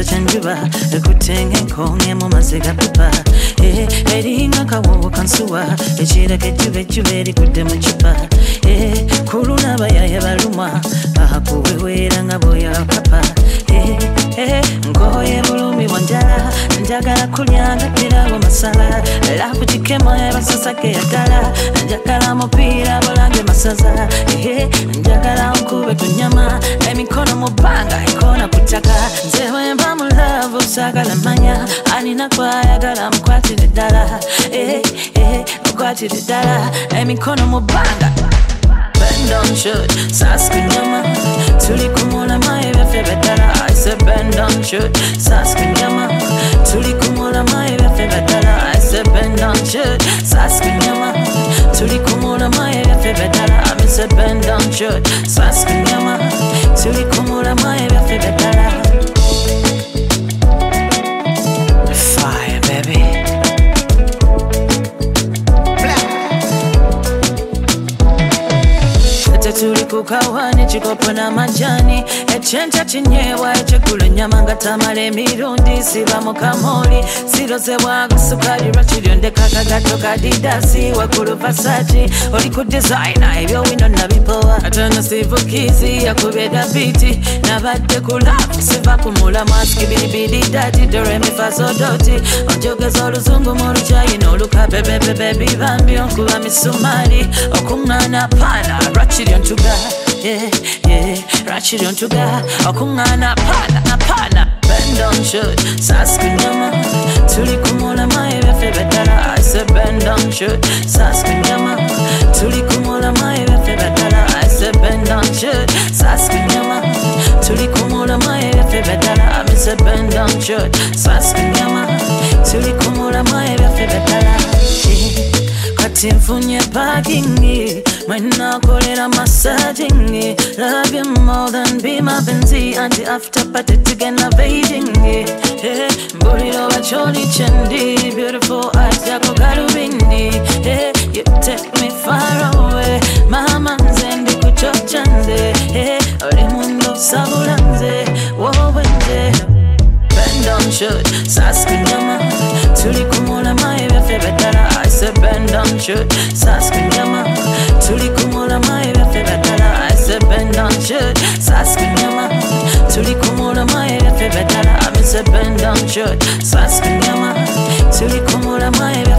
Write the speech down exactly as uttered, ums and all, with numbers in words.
Kisa chanjuba Ekutenge nkonge mu maziga pipa Eh, eringa kawowo kansuwa Echira kejube jube likudde mu chupa Eh, kuluna bayaye balumwa Ahakuwewera nga boya kapa Eh, eh, ngoye bulumi wanjala Njagala kulyanga tirawo masala Lafu jikema ebasasake yagala Njagala mupira bolange masaza Eh, njagala nkube kunyama Emikono mubanga ikona kutaka Nzewe mba mu love usagala manya Anina kwayagala mkwatire ddala Eh, eh, mkwatire ddala Emikono mubanga Bend down shoot, Saskinyama Tuli kumula mae befe bedala I said bend down shoot, Saskinyama Tuli kumula mae befe bedala I said bend down shoot, Saskinyama Tuli kumula mae befe bedala I said bend down shoot, Saskinyama Tuli kumula mae befe bedala Fire baby Tuli kukawani chikopo na majani Echencha chinyewa echekula nyama ngatamale mirundi Siba mukamoli Siroze wago sukari rachirionde kakagato kadidasi Wakulu Versace Oli ku designer Ebyo wino nabipowa Atana sivukizi ya kubeda biti Nabadde kulafu Siva kumula maski bilibili dati Dore mifaso doti Onjogeza oluzungu muluchayi Noluka bebe bebe bibambi Onkuba misumari Okungana pana Rachirion Tuga, yeah, yeah, ratchet on tuga, okungana pana, pana, bend down shoot, Saskinyama, Tuli kumula mae befe bedala, I said bend down shoot, Saskinyama, Tuli kumula mae befe bedala, I said bend down shoot, Saskinyama, Tuli kumula mae befe bedala, I said bend down shoot, Saskinyama, Tuli kumula mae befe bedala, Kati mfunye parking Mwena kolera massaging Love you more than be my benzi Anti after party together Beijing Hey, Buriro bacholi chendi Beautiful eyes yako garubindi Hey, you take me far away Mama nzendi kuchochande Hey, oli mundo sabulanze Wowenze Bend down shoot, Saskinyama Tuli kumula mae befe bedala I said bend down shoot, Saskinyama Tuli kumula mae befe bedala I said bend down shoot, Saskinyama Tuli kumula mae befe bedala I said bend down shoot, Saskinyama Tuli kumula mae